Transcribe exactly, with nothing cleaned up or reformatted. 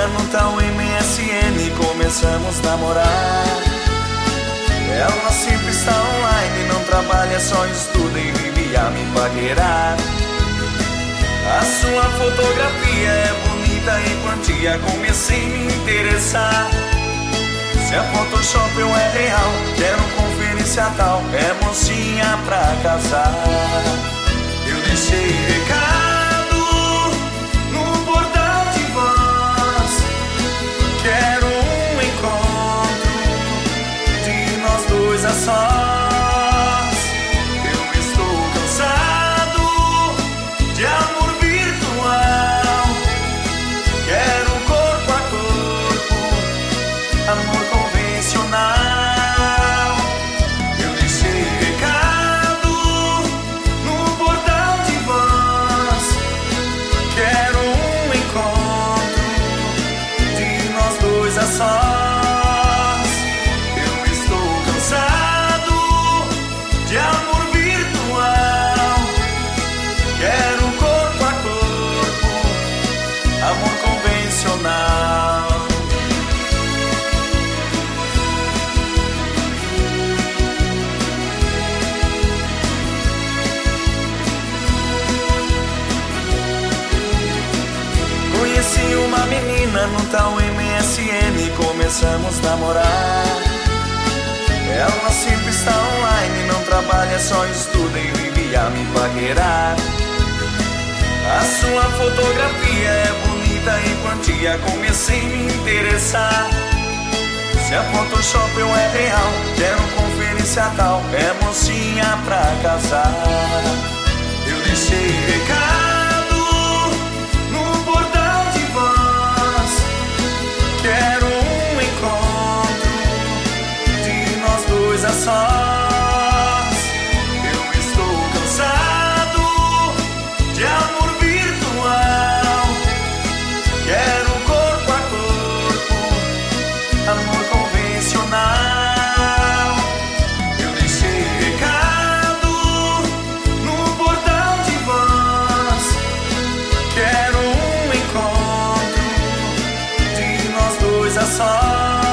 menina no tal M S N, começamos a namorar. Ela sempre está online, não trabalha, só estuda e vive a me paquerar. A sua fotografia é bonita e quantia, comecei a me interessar. Se é Photoshop ou é real, quero conferir se a tal é mocinha pra casar. Eu deixei recado no portal de voz, quero um encontro de nós dois a sós. Eu estou cansado de amor virtual, quero corpo a corpo, amor convencional. Eu deixei recado no portal de voz, quero um encontro de nós dois a sós. Eu estou cansado de amor virtual, quero corpo a corpo, amor convencional. Conheci uma menina no tal M S N, começamos a namorar. Ela sempre está online, não trabalha, só estuda e vive a me paquerar. A sua fotografia é bonita e quantia, comecei a me interessar. Se é Photoshop ou é real, quero conferir se a tal é mocinha pra casar. Eu deixei recado no portal de voz, quero um encontro de nós dois a sós. Eu estou cansado de amor virtual, quero corpo a corpo, amor convencional. Eu deixei recado no portal de voz, quero um encontro de nós dois a sós.